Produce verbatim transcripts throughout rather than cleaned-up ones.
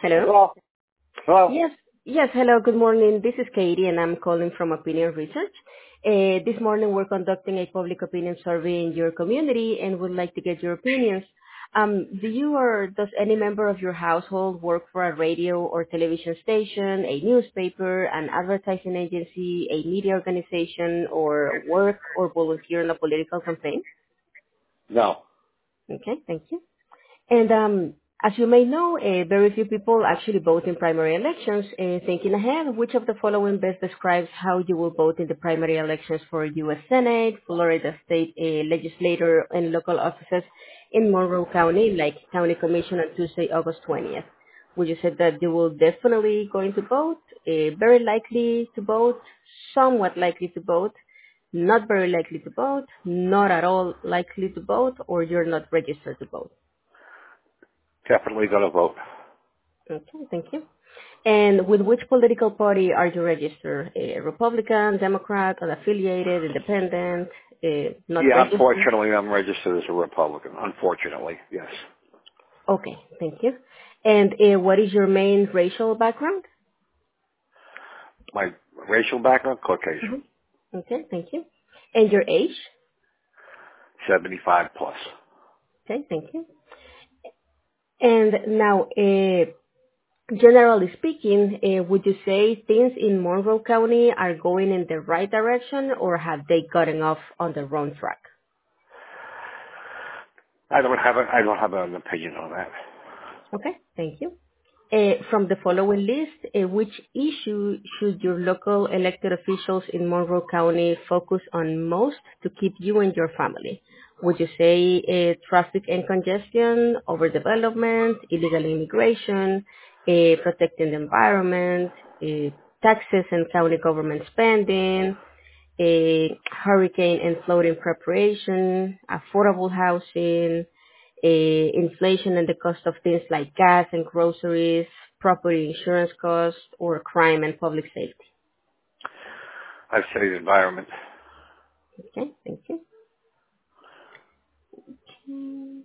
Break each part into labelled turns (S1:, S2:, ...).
S1: Hello?
S2: Hello? Hello?
S1: Yes. Yes, hello, good morning. This is Katie, and I'm calling from Opinion Research. Uh, this morning, we're conducting a public opinion survey in your community and would like to get your opinions. Um, do you or does any member of your household work for a radio or television station, a newspaper, an advertising agency, a media organization, or work or volunteer in a political campaign?
S2: No.
S1: Okay, thank you. And um, as you may know, uh, very few people actually vote in primary elections. Uh, thinking ahead, which of the following best describes how you will vote in the primary elections for U S Senate, Florida State uh, Legislature, and local offices in Monroe County, like County Commission on Tuesday, August twentieth? Would you say that you will definitely going to vote, uh, very likely to vote, somewhat likely to vote, not very likely to vote, not at all likely to vote, or you're not registered to vote?
S2: Definitely gonna vote.
S1: Okay, thank you. And with which political party are you registered? A Republican, Democrat, unaffiliated, independent, uh, not
S2: Yeah,
S1: registered?
S2: unfortunately, I'm registered as a Republican. Unfortunately, yes.
S1: Okay, thank you. And uh, what is your main racial background?
S2: My racial background, Caucasian.
S1: hmm Okay, thank you. And your age?
S2: seventy-five plus.
S1: Okay, thank you. And now, uh, generally speaking, uh, would you say things in Monroe County are going in the right direction, or have they gotten off on the wrong track?
S2: I don't have a, I don't have an opinion on that.
S1: Okay, thank you. Uh, From the following list, uh, which issue should your local elected officials in Monroe County focus on most to keep you and your family? Would you say uh, traffic and congestion, overdevelopment, illegal immigration, uh, protecting the environment, uh, taxes and county government spending, uh, hurricane and flooding preparation, affordable housing, uh, inflation and the cost of things like gas and groceries, property insurance costs, or crime and public safety?
S2: I'd say the environment.
S1: Okay, thank you. Mm.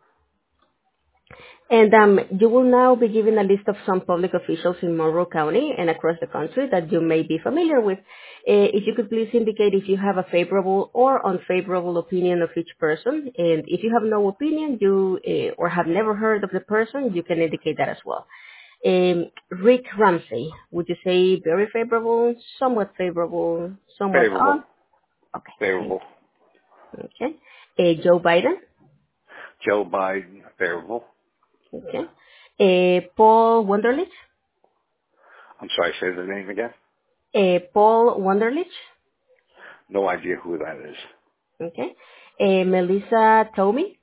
S1: And um, you will now be given a list of some public officials in Monroe County and across the country that you may be familiar with. Uh, if you could please indicate if you have a favorable or unfavorable opinion of each person. And if you have no opinion, you uh, or have never heard of the person, you can indicate that as well. Um, Rick Ramsey, would you say very favorable, somewhat favorable, somewhat
S2: Favorable.
S1: on? Okay, thank
S2: Favorable.
S1: you. Okay. Uh, Joe Biden.
S2: Joe Biden. Favorable.
S1: Okay. Uh, Paul Wunderlich.
S2: I'm sorry, say the name again?
S1: Uh, Paul Wunderlich.
S2: No idea who that is.
S1: Okay. Uh, Melissa Tomey.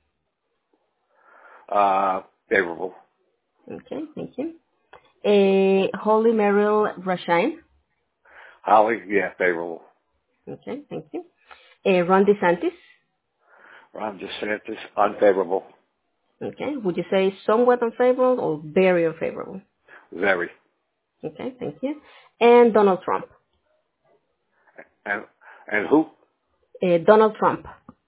S2: Uh, favorable.
S1: Okay, thank you. Uh, Holly Merrill Rashine.
S2: Holly, yeah, favorable.
S1: Okay, thank you. Uh, Ron DeSantis.
S2: Ron DeSantis, unfavorable.
S1: Okay. Would you say somewhat unfavorable or very unfavorable?
S2: Very.
S1: Okay, thank you. And Donald Trump.
S2: And, and who?
S1: Uh, Donald Trump.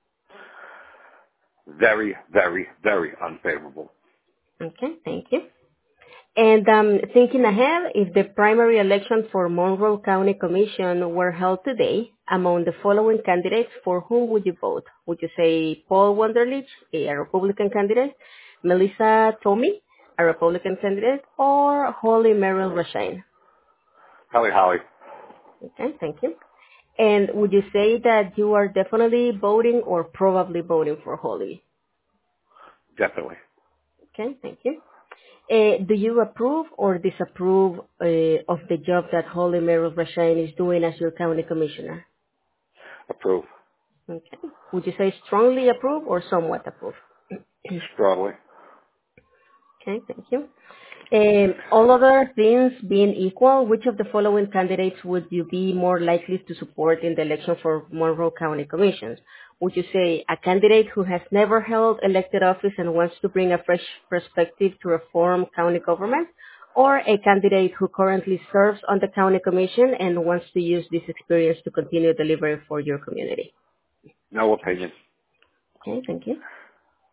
S2: Very, very, very unfavorable.
S1: Okay, thank you. And um, thinking ahead, if the primary election for Monroe County Commission were held today, among the following candidates, for whom would you vote? Would you say Paul Wunderlich, a Republican candidate, Melissa Tomey, a Republican candidate, or Holly Merrill Rashine?
S2: Holly, Holly,
S1: Okay, thank you. And would you say that you are definitely voting or probably voting for Holly?
S2: definitely.
S1: Okay, thank you. Uh, do you approve or disapprove uh, of the job that Holly Merrill Rashine is doing as your county commissioner?
S2: Approve.
S1: Okay. Would you say strongly approve or somewhat approve?
S2: Strongly.
S1: Okay, thank you. Um, all other things being equal, which of the following candidates would you be more likely to support in the election for Monroe County Commissions? Would you say a candidate who has never held elected office and wants to bring a fresh perspective to reform county government, or a candidate who currently serves on the county commission and wants to use this experience to continue delivering for your community?
S2: No opinion.
S1: Okay, thank you.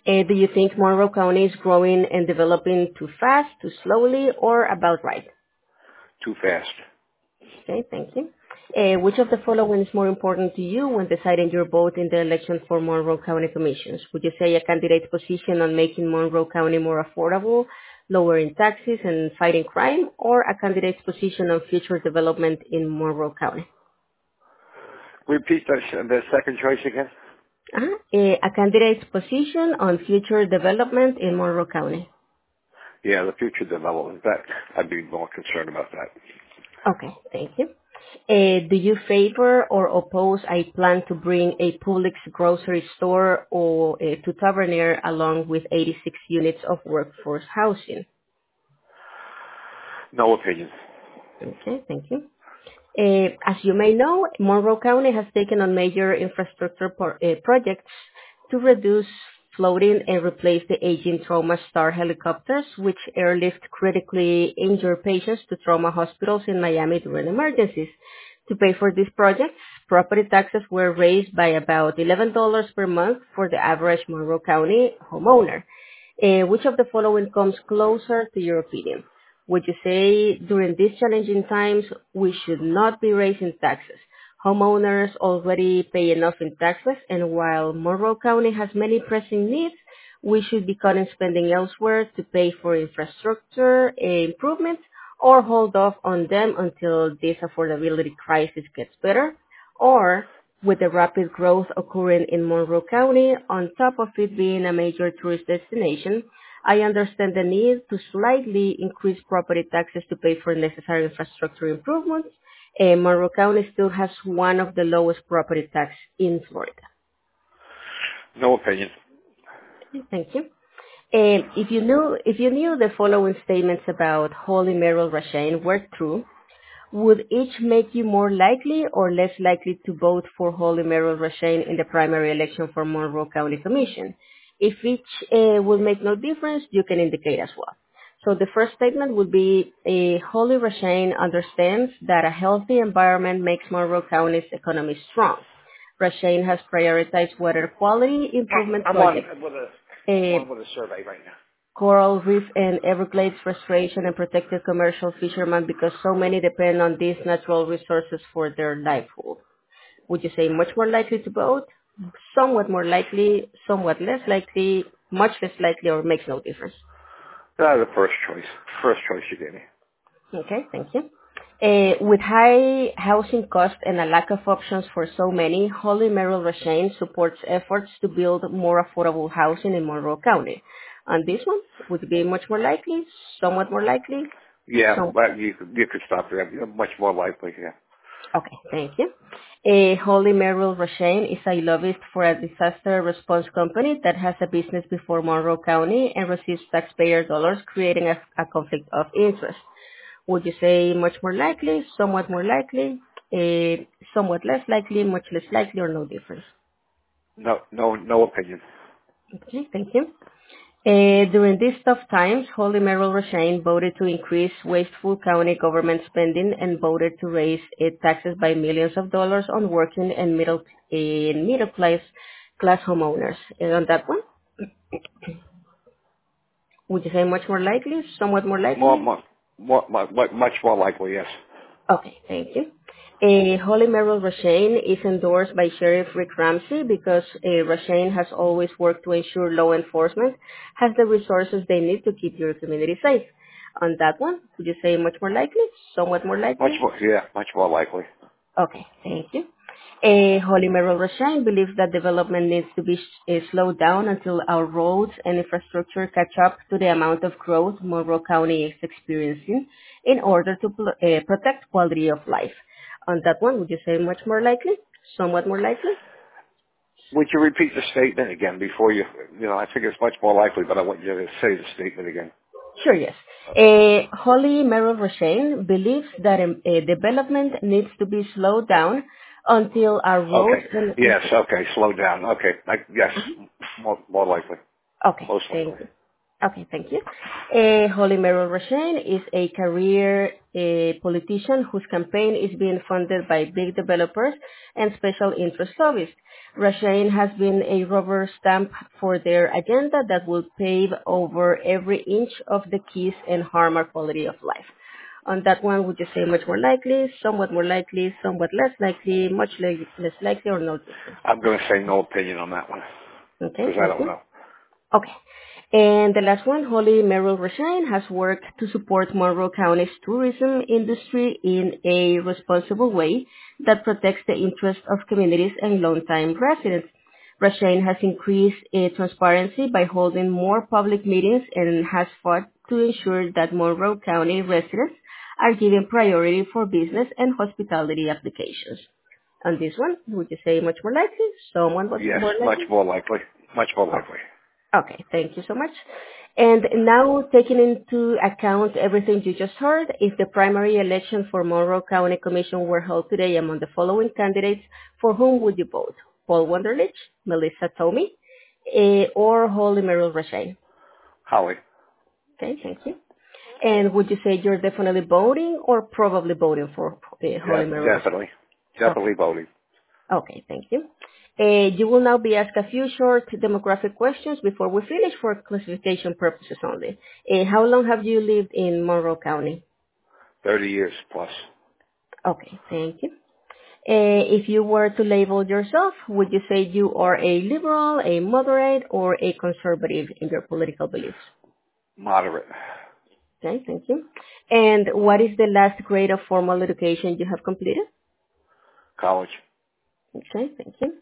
S1: Uh, do you think Monroe County is growing and developing too fast, too slowly, or about right?
S2: Too fast.
S1: Okay, thank you. Uh, which of the following is more important to you when deciding your vote in the election for Monroe County Commissions? Would you say a candidate's position on making Monroe County more affordable, lowering taxes, and fighting crime, or a candidate's position on future development in Monroe County?
S2: Repeat the, the second choice again.
S1: Uh-huh. Uh, a candidate's position on future development in Monroe County.
S2: Yeah, the future development. That I'd be more concerned about that.
S1: Okay, thank you. Uh, do you favor or oppose a plan to bring a Publix grocery store or uh, to Tavernier along with eighty-six units of workforce housing?
S2: No opinion.
S1: Okay, thank you. Uh, as you may know, Monroe County has taken on major infrastructure por- uh, projects to reduce floating and replace the aging Trauma Star helicopters, which airlift critically injured patients to trauma hospitals in Miami during emergencies. To pay for these projects, property taxes were raised by about eleven dollars per month for the average Monroe County homeowner. Uh, which of the following comes closer to your opinion? Would you say during these challenging times we should not be raising taxes? Homeowners already pay enough in taxes, and while Monroe County has many pressing needs, we should be cutting spending elsewhere to pay for infrastructure improvements or hold off on them until this affordability crisis gets better? Or, with the rapid growth occurring in Monroe County, on top of it being a major tourist destination, I understand the need to slightly increase property taxes to pay for necessary infrastructure improvements. And Monroe County still has one of the lowest property tax in Florida.
S2: No opinion.
S1: Thank you. And if you knew if you knew the following statements about Holly Merrill Rashane were true, would each make you more likely or less likely to vote for Holly Merrill Rashane in the primary election for Monroe County Commission? If each uh, will make no difference, you can indicate as well. So the first statement would be, uh, Holly Rashane understands that a healthy environment makes Monroe County's economy strong. Rashane has prioritized water quality improvement
S2: I'm on
S1: projects.
S2: with a I'm
S1: Uh,
S2: on with a survey right now.
S1: Coral reef and Everglades restoration and protected commercial fishermen because so many depend on these natural resources for their livelihood. Would you say much more likely to vote, somewhat more likely, somewhat less likely, much less likely, or makes no difference?
S2: Uh, the first choice. First choice you gave me.
S1: Okay, thank you. Uh, with high housing costs and a lack of options for so many, Holly Merrill Rashane supports efforts to build more affordable housing in Monroe County. On this one, would it be much more likely, somewhat more likely?
S2: Yeah,
S1: So,
S2: but you could you could stop there. You're much more likely. Yeah.
S1: okay, thank you. Uh, Holly Merrill Rashane is a lobbyist for a disaster response company that has a business before Monroe County and receives taxpayer dollars, creating a, a conflict of interest. Would you say much more likely, somewhat more likely, uh, somewhat less likely, much less likely, or no difference?
S2: No no no opinion.
S1: Okay, thank you. Uh, during these tough times, Holly Merrill Rashane voted to increase wasteful county government spending and voted to raise uh, taxes by millions of dollars on working and middle and middle class class homeowners. And on that one, would you say much more likely, somewhat more
S2: More
S1: likely?
S2: more more, more much more likely. Yes.
S1: Okay, thank you. Uh, Holly Merrill Rashane is endorsed by Sheriff Rick Ramsey because uh, Rashane has always worked to ensure law enforcement has the resources they need to keep your community safe. On that one, would you say much more likely, somewhat more
S2: Much
S1: likely?
S2: more. Yeah. Much more likely.
S1: Okay, thank you. Uh, Holly Merrill Rashane believes that development needs to be uh, slowed down until our roads and infrastructure catch up to the amount of growth Monroe County is experiencing in order to pl- uh, protect quality of life. On that one, would you say much more likely? Somewhat more likely?
S2: Would you repeat the statement again before you? You know, I think it's much more likely, but I want you to say the statement again.
S1: Sure, yes. Uh, Holly Merrill Rashane believes that um, uh, development needs to be slowed down until our roads
S2: Okay.
S1: and...
S2: Yes. Okay. Slow down. Okay. I, yes. More more likely.
S1: Okay,
S2: Most
S1: thank
S2: likely.
S1: you. Okay, thank you. Uh, Holly Merrill Rashain is a career uh, politician whose campaign is being funded by big developers and special interest lobbyists. Rashain has been a rubber stamp for their agenda that will pave over every inch of the keys and harm our quality of life. On that one, would you say much more likely, somewhat more likely, somewhat less likely, much le- less likely, or no difference?
S2: I'm going to say no opinion on that one
S1: Okay,
S2: because I
S1: thank
S2: don't
S1: you.
S2: know.
S1: Okay. And the last one, Holly Merrill Rashain, has worked to support Monroe County's tourism industry in a responsible way that protects the interests of communities and longtime residents. Rashain has increased uh, transparency by holding more public meetings and has fought to ensure that Monroe County residents are given priority for business and hospitality applications. On this one, would you say much more likely? Someone was
S2: Yes,
S1: more
S2: much
S1: likely?
S2: more likely. Much more
S1: Oh.
S2: likely.
S1: Okay, thank you so much. And now, taking into account everything you just heard, if the primary election for Monroe County Commission were held today among the following candidates, for whom would you vote? Paul Wunderlich, Melissa Tomei, eh, or Holly Merrill Rashain?
S2: Holly.
S1: Okay, thank you. And would you say you're definitely voting or probably voting for uh, Holly
S2: De-
S1: Merrill Rashain?
S2: definitely. Definitely
S1: Okay.
S2: voting.
S1: Okay, thank you. Uh, you will now be asked a few short demographic questions before we finish for classification purposes only. Uh, how long have you lived in Monroe County?
S2: thirty years plus.
S1: Okay, thank you. Uh, if you were to label yourself, would you say you are a liberal, a moderate, or a conservative in your political beliefs?
S2: Moderate.
S1: Okay, thank you. And what is the last grade of formal education you have completed?
S2: College.
S1: Okay, thank you.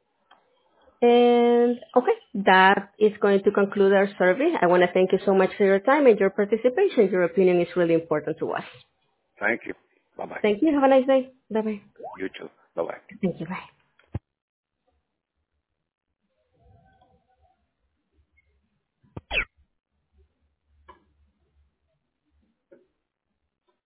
S1: And okay, that is going to conclude our survey. I want to thank you so much for your time and your participation. Your opinion is really important to us.
S2: Thank you. Bye-bye.
S1: Thank you. Have a nice day. Bye-bye.
S2: You too. Bye-bye.
S1: Thank you. Bye.